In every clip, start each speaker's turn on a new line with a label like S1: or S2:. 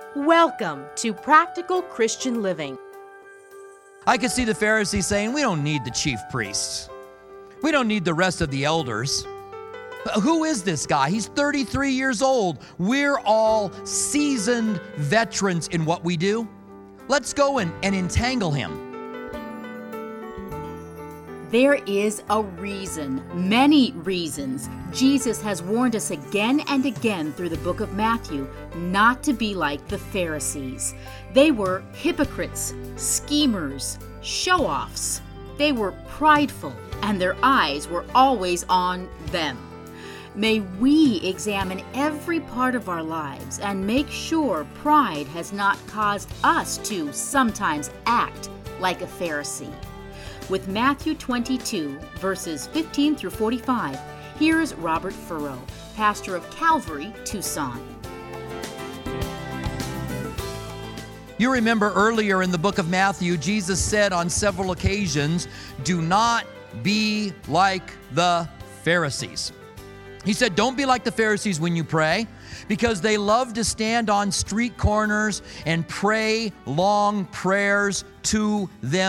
S1: Welcome to Practical Christian Living.
S2: I could see the Pharisees saying, we don't need the chief priests. We don't need the rest of the elders. But who is this guy? He's 33 years old. We're all seasoned veterans in what we do. Let's go and entangle him.
S3: There is a reason, many reasons, Jesus has warned us again and again through the book of Matthew not to be like the Pharisees. They were hypocrites, schemers, show-offs. They were prideful, and their eyes were always on them. May we examine every part of our lives and make sure pride has not caused us to sometimes act like a Pharisee. With Matthew 22, verses 15 through 45, here's Robert Furrow, pastor of Calvary, Tucson.
S2: You remember earlier in the book of Matthew, Jesus said on several occasions, do not be like the Pharisees. He said, don't be like the Pharisees when you pray, because they love to stand on street corners and pray long prayers to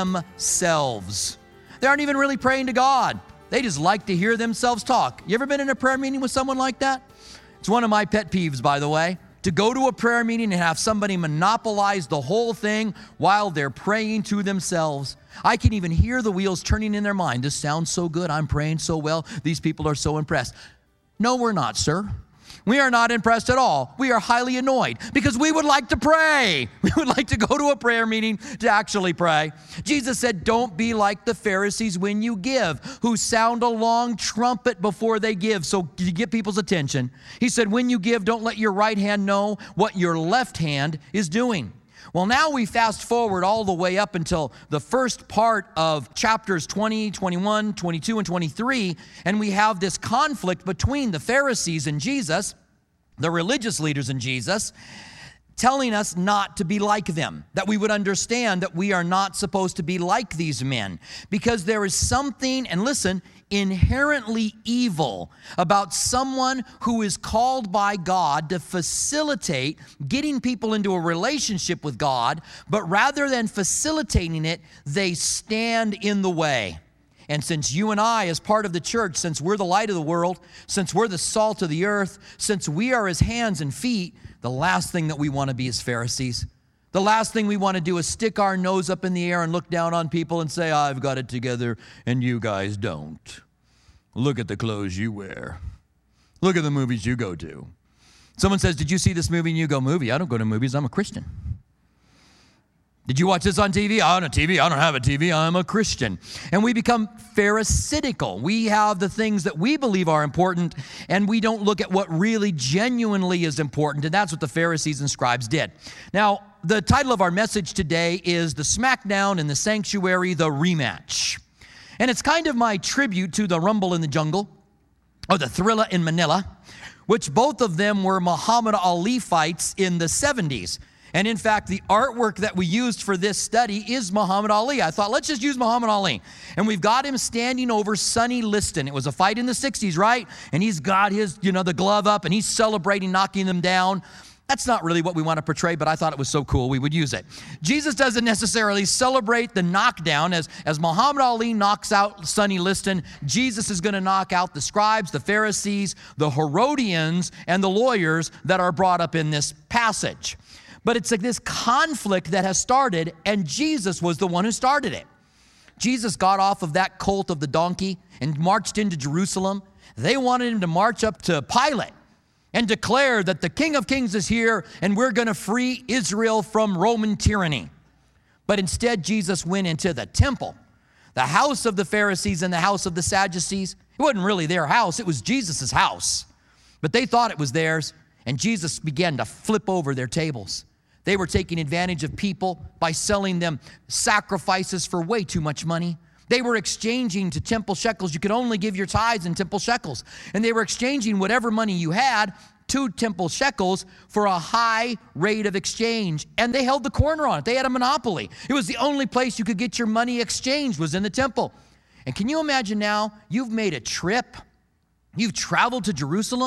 S2: themselves. They aren't even really praying to God. They just like to hear themselves talk. You ever been in a prayer meeting with someone like that? It's one of my pet peeves, by the way, to go to a prayer meeting and have somebody monopolize the whole thing while they're praying to themselves. I can even hear the wheels turning in their mind. This sounds so good. I'm praying so well. These people are so impressed. No, we're not, sir. We are not impressed at all. We are highly annoyed because we would like to pray. We would like to go to a prayer meeting to actually pray. Jesus said, don't be like the Pharisees when you give, who sound a long trumpet before they give, so you get people's attention. He said, when you give, don't let your right hand know what your left hand is doing. Well, now we fast forward all the way up until the first part of chapters 20, 21, 22, and 23, and we have this conflict between the Pharisees and Jesus, the religious leaders and Jesus, telling us not to be like them, that we would understand that we are not supposed to be like these men, because there is something, and listen, inherently evil about someone who is called by God to facilitate getting people into a relationship with God, but rather than facilitating it, they stand in the way. And since you and I, as part of the church, since we're the light of the world, since we're the salt of the earth, since we are his hands and feet, the last thing that we want to be is Pharisees. The last thing we want to do is stick our nose up in the air and look down on people and say, I've got it together and you guys don't. Look at the clothes you wear. Look at the movies you go to. Someone says, did you see this movie? And you go, movie? I don't go to movies. I'm a Christian. Did you watch this on TV? I don't have a TV. I don't have a TV. I'm a Christian. And we become pharisaical. We have the things that we believe are important, and we don't look at what really genuinely is important. And that's what the Pharisees and scribes did. Now, the title of our message today is The Smackdown in the Sanctuary, the Rematch. And it's kind of my tribute to the Rumble in the Jungle, or the Thrilla in Manila, which both of them were Muhammad Ali fights in the 70s. And in fact, the artwork that we used for this study is Muhammad Ali. I thought, let's just use Muhammad Ali. And we've got him standing over Sonny Liston. It was a fight in the 60s, right? And he's got his, the glove up, and he's celebrating, knocking them down. That's not really what we want to portray, but I thought it was so cool we would use it. Jesus doesn't necessarily celebrate the knockdown. As Muhammad Ali knocks out Sonny Liston, Jesus is going to knock out the scribes, the Pharisees, the Herodians, and the lawyers that are brought up in this passage. But it's like this conflict that has started, and Jesus was the one who started it. Jesus got off of that colt of the donkey and marched into Jerusalem. They wanted him to march up to Pilate and declare that the King of Kings is here and we're going to free Israel from Roman tyranny. But instead, Jesus went into the temple, the house of the Pharisees and the house of the Sadducees. It wasn't really their house, it was Jesus' house. But they thought it was theirs, and Jesus began to flip over their tables. They were taking advantage of people by selling them sacrifices for way too much money. They were exchanging to temple shekels. You could only give your tithes in temple shekels. And they were exchanging whatever money you had to temple shekels for a high rate of exchange. And they held the corner on it. They had a monopoly. It was the only place you could get your money exchanged was in the temple. And can you imagine now, you've made a trip, you've traveled to Jerusalem,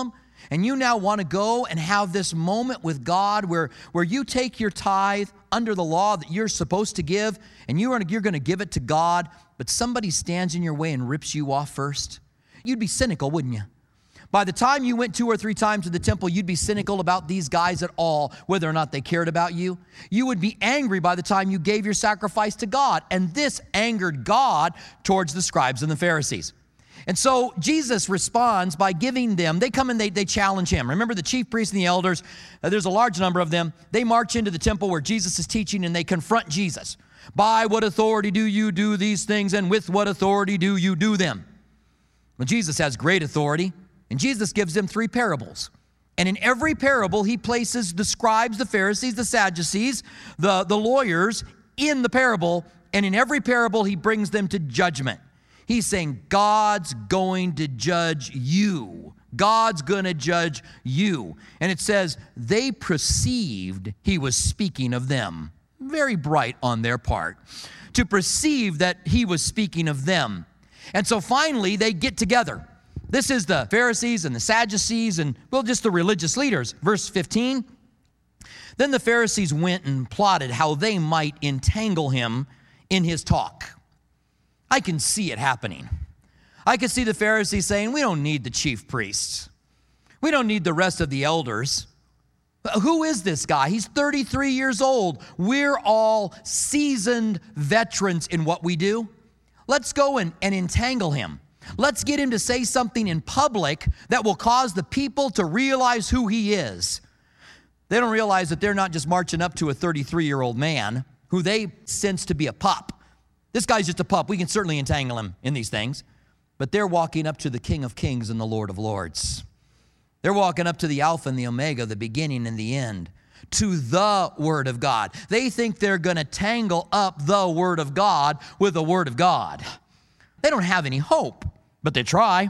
S2: and you now want to go and have this moment with God where you take your tithe under the law that you're supposed to give, and you're going to give it to God, but somebody stands in your way and rips you off first, you'd be cynical, wouldn't you? By the time you went 2 or 3 times to the temple, you'd be cynical about these guys at all, whether or not they cared about you. You would be angry by the time you gave your sacrifice to God. And this angered God towards the scribes and the Pharisees. And so Jesus responds by giving them, they come and they challenge him. Remember the chief priests and the elders, there's a large number of them. They march into the temple where Jesus is teaching and they confront Jesus. By what authority do you do these things, and with what authority do you do them? Well, Jesus has great authority. And Jesus gives them 3 parables. And in every parable, he places the scribes, the Pharisees, the Sadducees, the lawyers in the parable. And in every parable, he brings them to judgment. He's saying, God's going to judge you. God's going to judge you. And it says, they perceived he was speaking of them. Very bright on their part. To perceive that he was speaking of them. And so finally, they get together. This is the Pharisees and the Sadducees and, well, just the religious leaders. Verse 15, then the Pharisees went and plotted how they might entangle him in his talk. I can see it happening. I can see the Pharisees saying, we don't need the chief priests. We don't need the rest of the elders. Who is this guy? He's 33 years old. We're all seasoned veterans in what we do. Let's go and entangle him. Let's get him to say something in public that will cause the people to realize who he is. They don't realize that they're not just marching up to a 33-year-old man who they sense to be a pup. This guy's just a pup. We can certainly entangle him in these things. But they're walking up to the King of Kings and the Lord of Lords. They're walking up to the Alpha and the Omega, the beginning and the end, to the Word of God. They think they're going to tangle up the Word of God with the Word of God. They don't have any hope, but they try.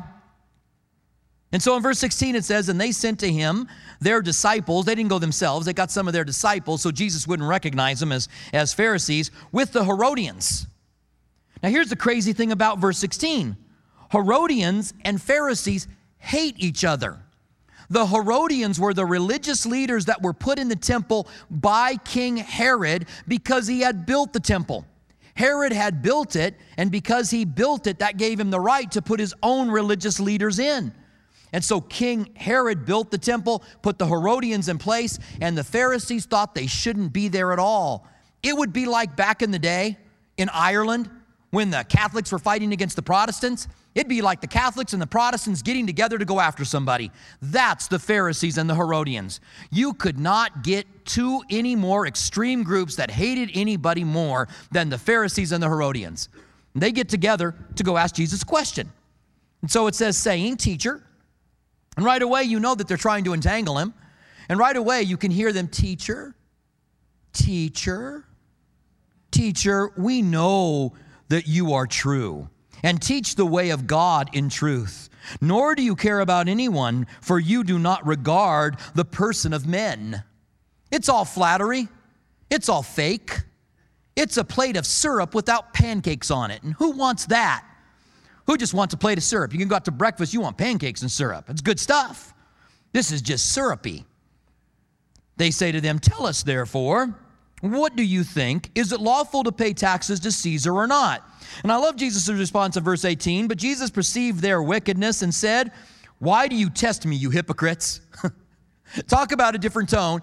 S2: And so in verse 16 it says, and they sent to him their disciples. They didn't go themselves. They got some of their disciples so Jesus wouldn't recognize them as Pharisees, with the Herodians. Now here's the crazy thing about verse 16. Herodians and Pharisees hate each other. The Herodians were the religious leaders that were put in the temple by King Herod because he had built the temple. Herod had built it, and because he built it, that gave him the right to put his own religious leaders in. And so King Herod built the temple, put the Herodians in place, and the Pharisees thought they shouldn't be there at all. It would be like back in the day in Ireland when the Catholics were fighting against the Protestants. It'd be like the Catholics and the Protestants getting together to go after somebody. That's the Pharisees and the Herodians. You could not get two any more extreme groups that hated anybody more than the Pharisees and the Herodians. They get together to go ask Jesus a question. And so it says, saying, teacher. And right away you know that they're trying to entangle him. And right away you can hear them, teacher, teacher, teacher, we know that you are true, and teach the way of God in truth. Nor do you care about anyone, for you do not regard the person of men. It's all flattery. It's all fake. It's a plate of syrup without pancakes on it. And who wants that? Who just wants a plate of syrup? You can go out to breakfast, you want pancakes and syrup. It's good stuff. This is just syrupy. They say to them, tell us therefore, what do you think? Is it lawful to pay taxes to Caesar or not? And I love Jesus' response in verse 18. But Jesus perceived their wickedness and said, why do you test me, you hypocrites? Talk about a different tone.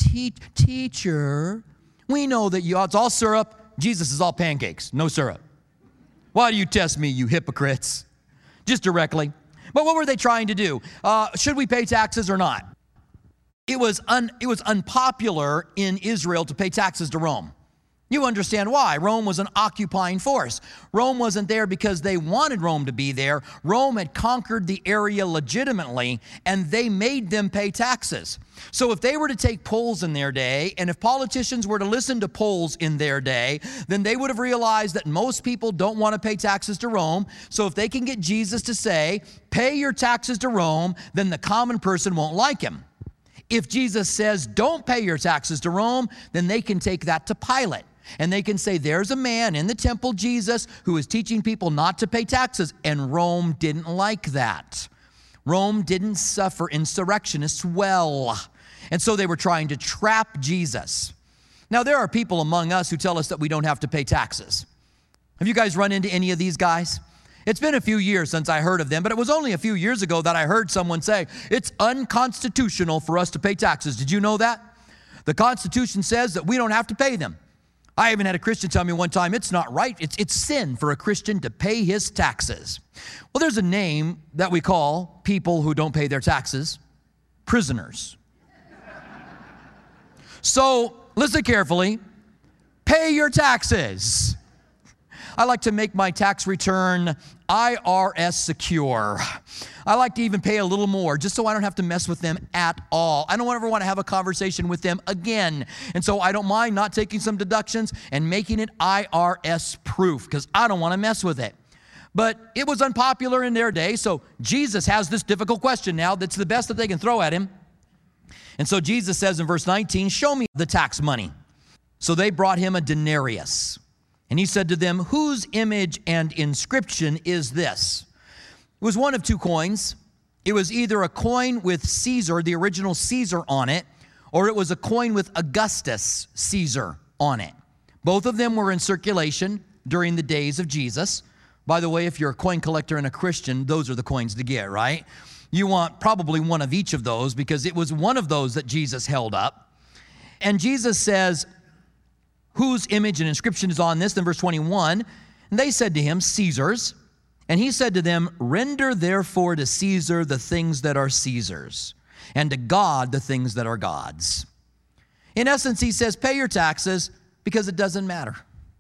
S2: Teacher, we know that it's all syrup. Jesus is all pancakes, no syrup. Why do you test me, you hypocrites? Just directly. But what were they trying to do? Should we pay taxes or not? It was unpopular in Israel to pay taxes to Rome. You understand why. Rome was an occupying force. Rome wasn't there because they wanted Rome to be there. Rome had conquered the area legitimately, and they made them pay taxes. So if they were to take polls in their day, and if politicians were to listen to polls in their day, then they would have realized that most people don't want to pay taxes to Rome. So if they can get Jesus to say, pay your taxes to Rome, then the common person won't like him. If Jesus says, don't pay your taxes to Rome, then they can take that to Pilate. And they can say, there's a man in the temple, Jesus, who is teaching people not to pay taxes. And Rome didn't like that. Rome didn't suffer insurrectionists well, and so they were trying to trap Jesus. Now, there are people among us who tell us that we don't have to pay taxes. Have you guys run into any of these guys? It's been a few years since I heard of them, but it was only a few years ago that I heard someone say, it's unconstitutional for us to pay taxes. Did you know that? The Constitution says that we don't have to pay them. I even had a Christian tell me one time, it's not right. It's sin for a Christian to pay his taxes. Well, there's a name that we call people who don't pay their taxes: prisoners. So listen carefully. Pay your taxes. I like to make my tax return IRS secure. I like to even pay a little more just so I don't have to mess with them at all. I don't ever want to have a conversation with them again. And so I don't mind not taking some deductions and making it IRS proof because I don't want to mess with it. But it was unpopular in their day, so Jesus has this difficult question now that's the best that they can throw at him. And so Jesus says in verse 19, show me the tax money. So they brought him a denarius. And he said to them, whose image and inscription is this? It was one of two coins. It was either a coin with Caesar, the original Caesar, on it, or it was a coin with Augustus Caesar on it. Both of them were in circulation during the days of Jesus. By the way, if you're a coin collector and a Christian, those are the coins to get, right? You want probably one of each of those because it was one of those that Jesus held up. And Jesus says, whose image and inscription is on this? Then verse 21, and they said to him, Caesar's. And he said to them, render therefore to Caesar the things that are Caesar's, and to God the things that are God's. In essence, he says, pay your taxes because it doesn't matter.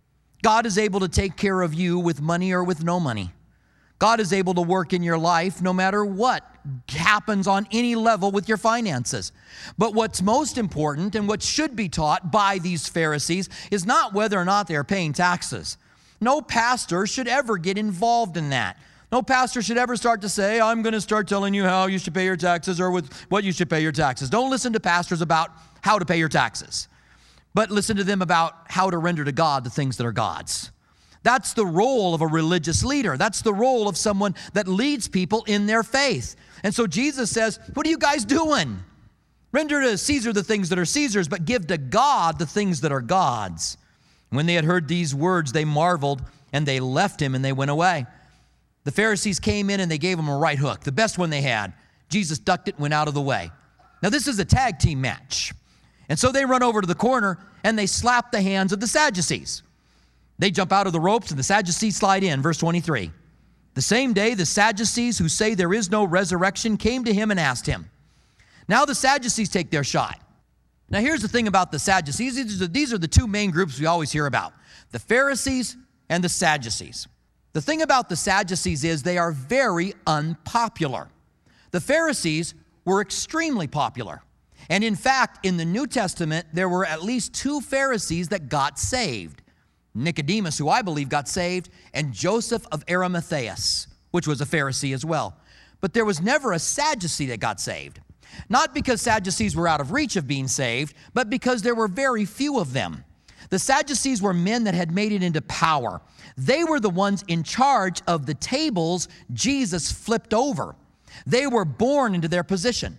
S2: God is able to take care of you with money or with no money. God is able to work in your life no matter what happens on any level with your finances. But what's most important and what should be taught by these Pharisees is not whether or not they're paying taxes. No pastor should ever get involved in that. No pastor should ever start to say, I'm going to start telling you how you should pay your taxes or with what you should pay your taxes. Don't listen to pastors about how to pay your taxes, but listen to them about how to render to God the things that are God's. That's the role of a religious leader. That's the role of someone that leads people in their faith. And so Jesus says, what are you guys doing? Render to Caesar the things that are Caesar's, but give to God the things that are God's. When they had heard these words, they marveled, and they left him, and they went away. The Pharisees came in, and they gave him a right hook, the best one they had. Jesus ducked it and went out of the way. Now, this is a tag team match. And so they run over to the corner, and they slap the hands of the Sadducees. They jump out of the ropes, and the Sadducees slide in. Verse 23. The same day, the Sadducees who say there is no resurrection came to him and asked him. Now the Sadducees take their shot. Now here's the thing about the Sadducees. These are the two main groups we always hear about, the Pharisees and the Sadducees. The thing about the Sadducees is they are very unpopular. The Pharisees were extremely popular. And in fact, in the New Testament, there were at least two Pharisees that got saved. Nicodemus, who I believe got saved, and Joseph of Arimathea, which was a Pharisee as well. But there was never a Sadducee that got saved. Not because Sadducees were out of reach of being saved, but because there were very few of them. The Sadducees were men that had made it into power. They were the ones in charge of the tables Jesus flipped over. They were born into their position.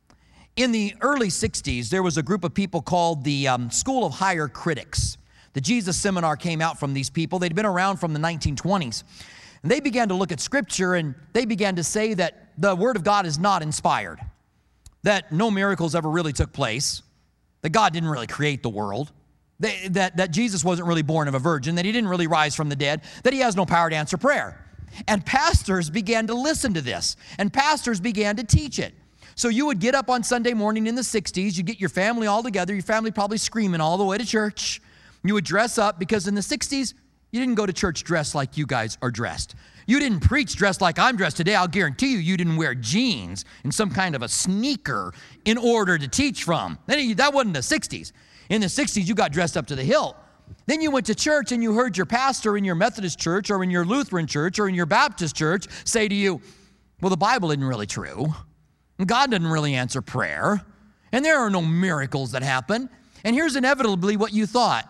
S2: In the early 60s, there was a group of people called the School of Higher Critics. The Jesus Seminar came out from these people. They'd been around from the 1920s. And they began to look at Scripture, and they began to say that the Word of God is not inspired, that no miracles ever really took place, that God didn't really create the world, that Jesus wasn't really born of a virgin, that he didn't really rise from the dead, that he has no power to answer prayer. And pastors began to listen to this, and pastors began to teach it. So you would get up on Sunday morning in the 60s, you'd get your family all together, your family probably screaming all the way to church. You would dress up because in the 60s, you didn't go to church dressed like you guys are dressed. You didn't preach dressed like I'm dressed today. I'll guarantee you didn't wear jeans and some kind of a sneaker in order to teach from. That wasn't the 60s. In the 60s, you got dressed up to the hilt. Then you went to church and you heard your pastor in your Methodist church or in your Lutheran church or in your Baptist church say to you, well, the Bible isn't really true. God doesn't really answer prayer. And there are no miracles that happen. And here's inevitably what you thought.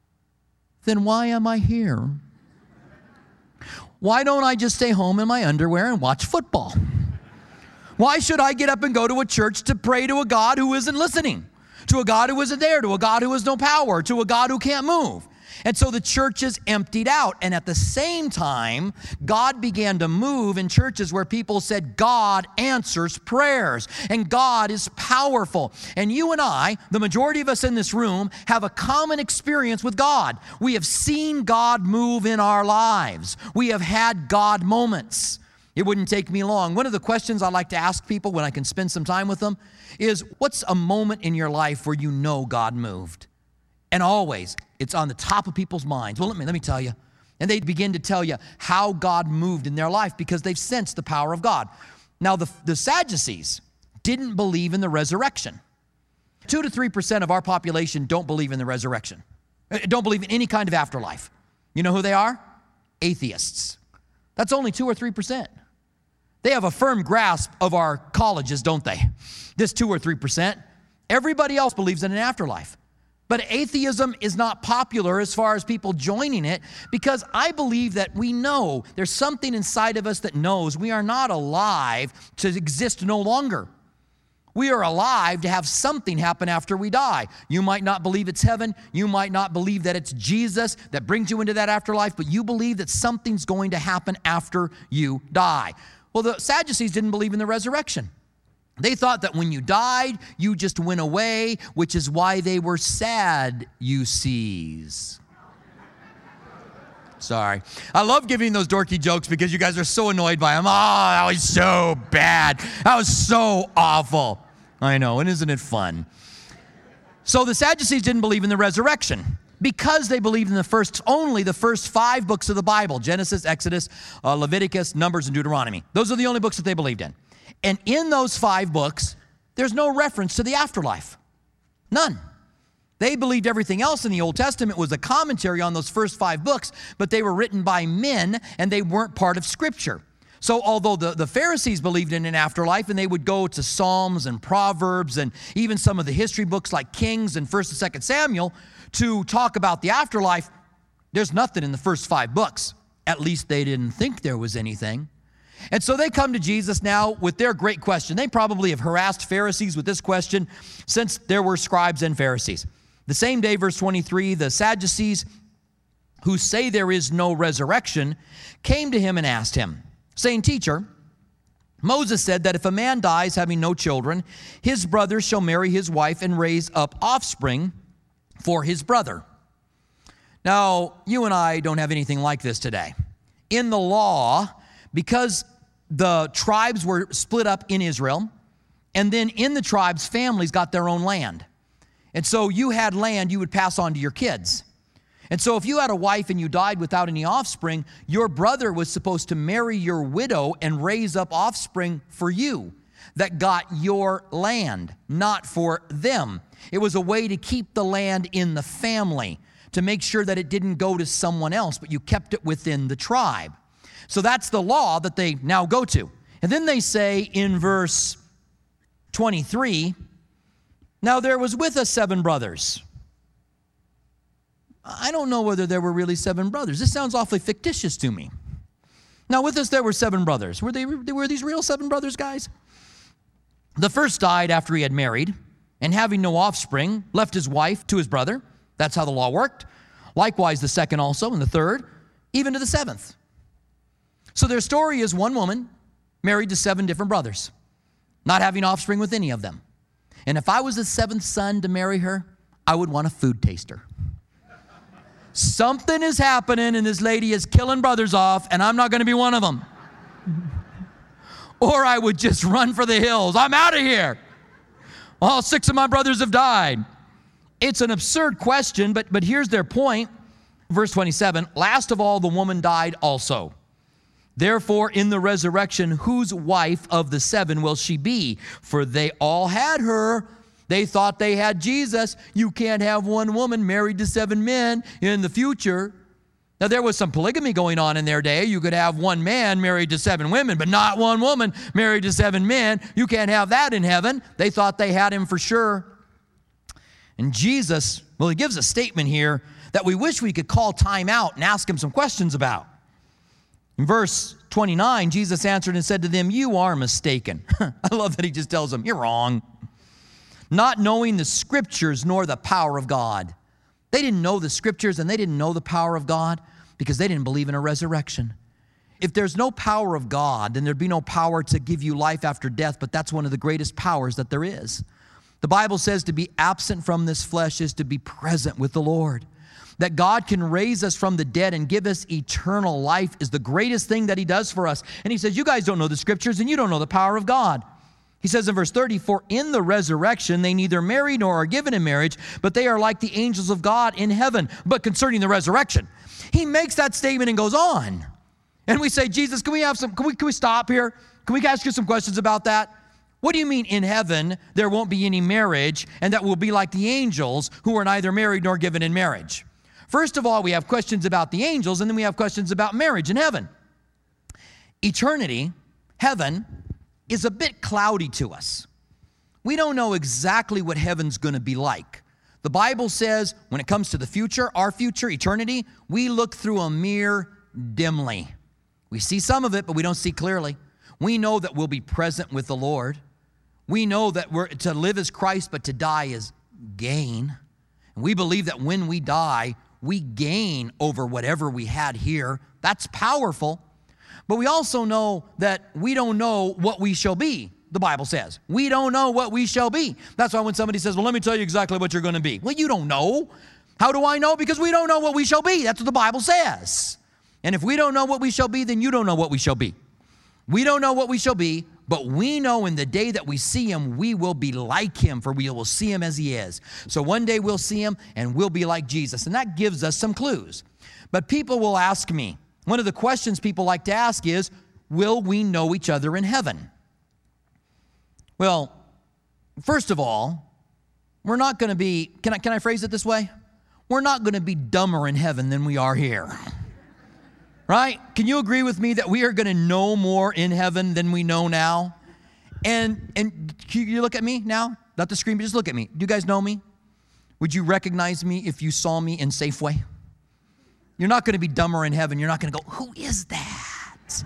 S2: Then why am I here? Why don't I just stay home in my underwear and watch football? Why should I get up and go to a church to pray to a God who isn't listening, to a God who isn't there, to a God who has no power, to a God who can't move? And so the churches emptied out. And at the same time, God began to move in churches where people said, God answers prayers and God is powerful. And you and I, the majority of us in this room, have a common experience with God. We have seen God move in our lives. We have had God moments. It wouldn't take me long. One of the questions I like to ask people when I can spend some time with them is, what's a moment in your life where you know God moved? And always, it's on the top of people's minds. Well, let me tell you. And they begin to tell you how God moved in their life because they've sensed the power of God. Now, the Sadducees didn't believe in the resurrection. 2 to 3% of our population don't believe in the resurrection. Don't believe in any kind of afterlife. You know who they are? Atheists. That's only 2 or 3%. They have a firm grasp of our colleges, don't they? This 2 or 3%. Everybody else believes in an afterlife. But atheism is not popular as far as people joining it because I believe that we know there's something inside of us that knows we are not alive to exist no longer. We are alive to have something happen after we die. You might not believe it's heaven. You might not believe that it's Jesus that brings you into that afterlife, but you believe that something's going to happen after you die. Well, the Sadducees didn't believe in the resurrection. They thought that when you died, you just went away, which is why they were Sadducees. Sorry. I love giving those dorky jokes because you guys are so annoyed by them. Oh, that was so bad. That was so awful. I know, and isn't it fun? So the Sadducees didn't believe in the resurrection because they believed in only the first 5 books of the Bible, Genesis, Exodus, Leviticus, Numbers, and Deuteronomy. Those are the only books that they believed in. And in those 5 books, there's no reference to the afterlife. None. They believed everything else in the Old Testament was a commentary on those first 5 books, but they were written by men and they weren't part of Scripture. So although the Pharisees believed in an afterlife and they would go to Psalms and Proverbs and even some of the history books like Kings and 1st and 2nd Samuel to talk about the afterlife, there's nothing in the first 5 books. At least they didn't think there was anything. And so they come to Jesus now with their great question. They probably have harassed Pharisees with this question since there were scribes and Pharisees. The same day, verse 23, the Sadducees, who say there is no resurrection, came to him and asked him, saying, Teacher, Moses said that if a man dies having no children, his brother shall marry his wife and raise up offspring for his brother. Now, you and I don't have anything like this today. In the law, because the tribes were split up in Israel, and then in the tribes, families got their own land. And so you had land you would pass on to your kids. And so if you had a wife and you died without any offspring, your brother was supposed to marry your widow and raise up offspring for you that got your land, not for them. It was a way to keep the land in the family, to make sure that it didn't go to someone else, but you kept it within the tribe. So that's the law that they now go to. And then they say in verse 23, now there was with us 7 brothers. I don't know whether there were really 7 brothers. This sounds awfully fictitious to me. Now with us there were 7 brothers. Were these real 7 brothers, guys? The first died after he had married, and having no offspring, left his wife to his brother. That's how the law worked. Likewise the second also, and the third, even to the 7th. So their story is one woman married to 7 different brothers, not having offspring with any of them. And if I was the 7th son to marry her, I would want a food taster. Something is happening and this lady is killing brothers off and I'm not going to be one of them. Or I would just run for the hills. I'm out of here. All 6 of my brothers have died. It's an absurd question, but here's their point. Verse 27, last of all, the woman died also. Therefore, in the resurrection, whose wife of the 7 will she be? For they all had her. They thought they had Jesus. You can't have one woman married to 7 men in the future. Now, there was some polygamy going on in their day. You could have one man married to 7 women, but not one woman married to 7 men. You can't have that in heaven. They thought they had him for sure. And Jesus, well, he gives a statement here that we wish we could call time out and ask him some questions about. In verse 29, Jesus answered and said to them, "You are mistaken." I love that he just tells them, "You're wrong." "Not knowing the Scriptures nor the power of God." They didn't know the Scriptures and they didn't know the power of God because they didn't believe in a resurrection. If there's no power of God, then there'd be no power to give you life after death, but that's one of the greatest powers that there is. The Bible says to be absent from this flesh is to be present with the Lord. That God can raise us from the dead and give us eternal life is the greatest thing that he does for us. And he says, you guys don't know the Scriptures and you don't know the power of God. He says in verse 30, "For in the resurrection they neither marry nor are given in marriage, but they are like the angels of God in heaven." But concerning the resurrection, he makes that statement and goes on. And we say, "Jesus, can we stop here? Can we ask you some questions about that? What do you mean in heaven there won't be any marriage and that we'll be like the angels who are neither married nor given in marriage?" First of all, we have questions about the angels, and then we have questions about marriage in heaven. Eternity, heaven, is a bit cloudy to us. We don't know exactly what heaven's going to be like. The Bible says when it comes to the future, our future, eternity, we look through a mirror dimly. We see some of it, but we don't see clearly. We know that we'll be present with the Lord. We know that we're to live as Christ, but to die is gain. And we believe that when we die, we gain over whatever we had here. That's powerful. But we also know that we don't know what we shall be, the Bible says. We don't know what we shall be. That's why when somebody says, "Well, let me tell you exactly what you're going to be." Well, you don't know. How do I know? Because we don't know what we shall be. That's what the Bible says. And if we don't know what we shall be, then you don't know what we shall be. We don't know what we shall be, but we know in the day that we see him, we will be like him, for we will see him as he is. So one day we'll see him and we'll be like Jesus. And that gives us some clues. But people will ask me, one of the questions people like to ask is, will we know each other in heaven? Well, first of all, we're not going to be, can I phrase it this way? We're not going to be dumber in heaven than we are here. Right? Can you agree with me that we are going to know more in heaven than we know now? And you look at me now? Not the screen, but just look at me. Do you guys know me? Would you recognize me if you saw me in Safeway? You're not going to be dumber in heaven. You're not going to go, "Who is that?"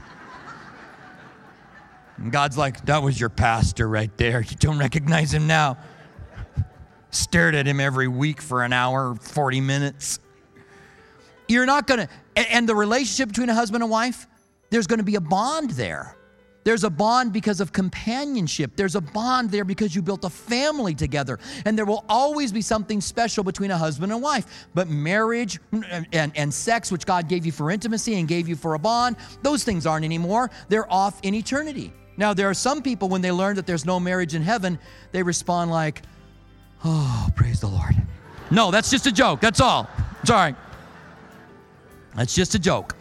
S2: And God's like, "That was your pastor right there. You don't recognize him now." Stared at him every week for an hour, 40 minutes. You're not going to, and the relationship between a husband and wife, there's going to be a bond there. There's a bond because of companionship. There's a bond there because you built a family together. And there will always be something special between a husband and wife. But marriage and sex, which God gave you for intimacy and gave you for a bond, those things aren't anymore. They're off in eternity. Now, there are some people, when they learn that there's no marriage in heaven, they respond like, "Oh, praise the Lord." No, that's just a joke. That's all. Sorry. That's just a joke.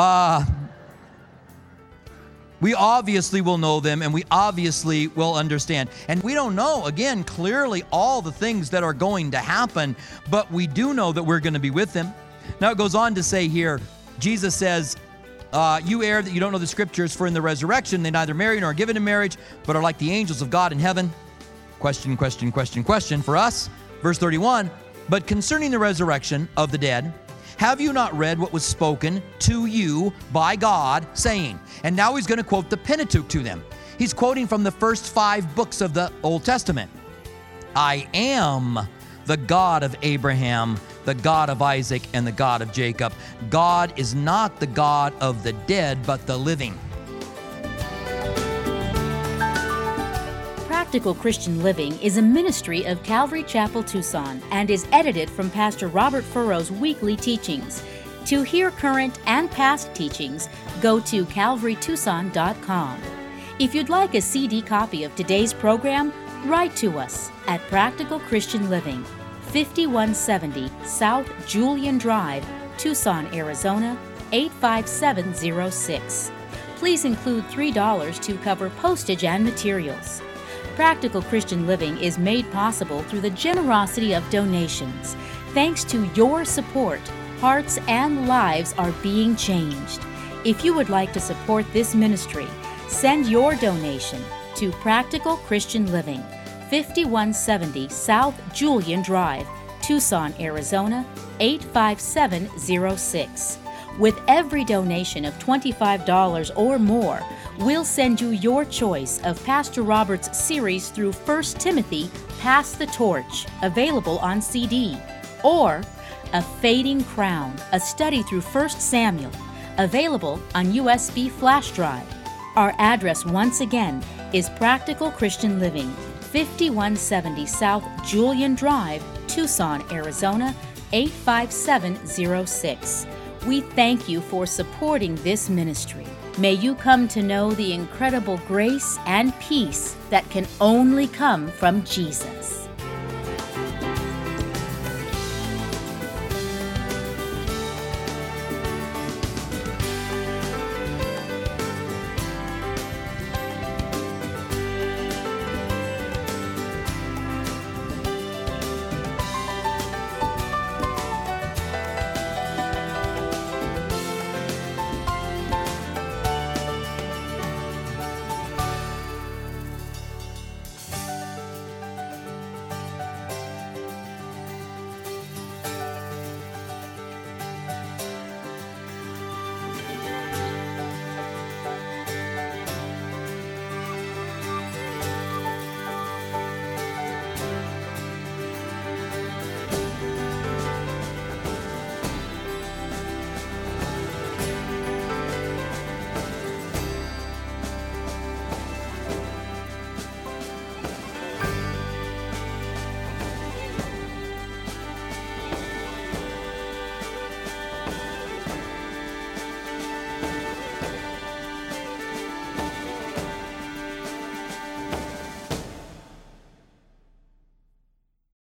S2: We obviously will know them, and we obviously will understand. And we don't know, again, clearly all the things that are going to happen, but we do know that we're going to be with them. Now it goes on to say here, Jesus says, "You err that you don't know the Scriptures, for in the resurrection they neither marry nor are given in marriage, but are like the angels of God in heaven." Question for us. Verse 31, "But concerning the resurrection of the dead, have you not read what was spoken to you by God, saying," and now he's going to quote the Pentateuch to them. He's quoting from the first 5 books of the Old Testament. "I am the God of Abraham, the God of Isaac, and the God of Jacob." God is not the God of the dead, but the living.
S3: Practical Christian Living is a ministry of Calvary Chapel, Tucson, and is edited from Pastor Robert Furrow's weekly teachings. To hear current and past teachings, go to calvarytucson.com. If you'd like a CD copy of today's program, write to us at Practical Christian Living, 5170 South Julian Drive, Tucson, Arizona, 85706. Please include $3 to cover postage and materials. Practical Christian Living is made possible through the generosity of donations. Thanks to your support, hearts and lives are being changed. If you would like to support this ministry, send your donation to Practical Christian Living, 5170 South Julian Drive, Tucson, Arizona, 85706. With every donation of $25 or more, we'll send you your choice of Pastor Robert's series through 1 Timothy, Pass the Torch, available on CD, or A Fading Crown, a study through 1 Samuel, available on USB flash drive. Our address once again is Practical Christian Living, 5170 South Julian Drive, Tucson, Arizona, 85706. We thank you for supporting this ministry. May you come to know the incredible grace and peace that can only come from Jesus.